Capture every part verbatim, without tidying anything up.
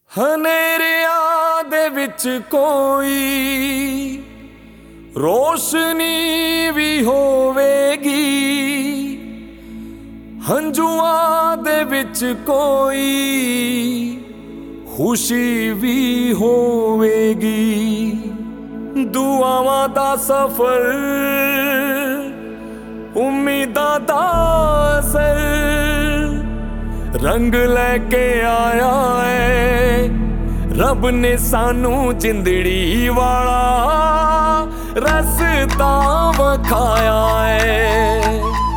ਹਨੇਰਿਆਂ ਦੇ ਵਿੱਚ ਕੋਈ ਰੋਸ਼ਨੀ ਵੀ ਹੋਵੇਗੀ, ਹੰਝੂਆਂ ਦੇ ਵਿੱਚ ਕੋਈ ਖੁਸ਼ੀ ਵੀ ਹੋਵੇਗੀ। ਦੁਆਵਾਂ ਦਾ ਸਫ਼ਰ, ਉਮੀਦਾਂ ਦਾ ਅਸਰ रंग लैके आया है रब ने सानू जिंदड़ी वाला रस्ता वखाया है।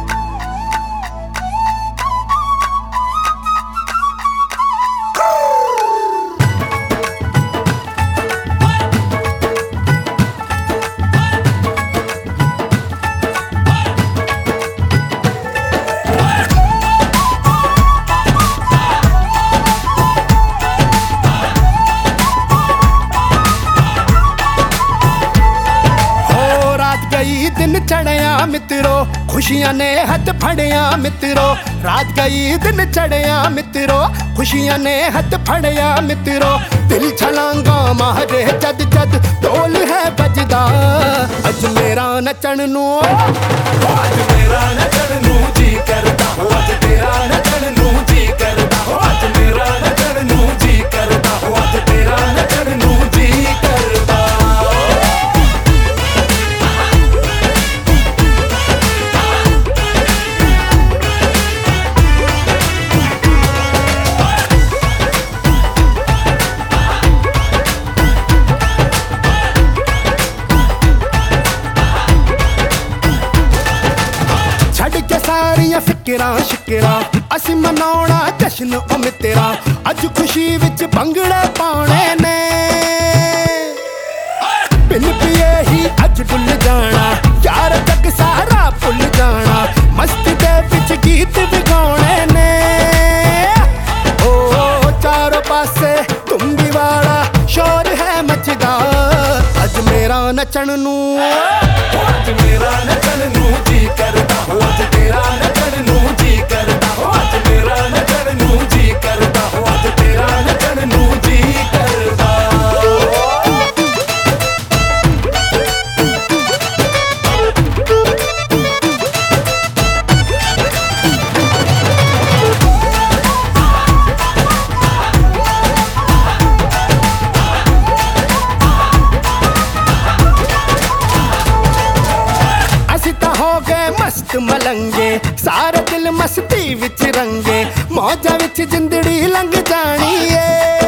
दिन चढ़िया मित्रो खुशियां ने हथ फड़िया मित्रो, रात गई दिन चढ़िया मित्रो खुशियां ने हथ फड़िया मित्रो। दिल छलांगा मारे जद जद ढोल है बजदा, अज मेरा नचन नू अज मेरा नचन नू जी करदा हो, अज तेरा नचन नू जी करदा हो, अज मेरा नचन नू जी करदा हो, अज तेरा नचन नू जी करदा। सारिया फिकरा शिकरा असी मनाउणा जश्न ओ मित्रा, अज खुशी विच भंगड़े पाने ने बिन पिए ही अज डुल जाना, यार तक सारा भुल जाना, मस्ती दे विच गीत बिगाने ने। ओ चारों पासे तुम्बी वाला शोर है मचदा, अज मेरा नचन नू अज मेरा नचन नू जी करदा हो, अज तेरा नचन नू जी करदा हो, अज मेरा नचन नू जी करदा हो, अज तेरा नचन नू जी करदा। मस्त मलंगे सारे दिल मस्ती विच रंगे, मौजा विच जिंदड़ी लंघ जानी है।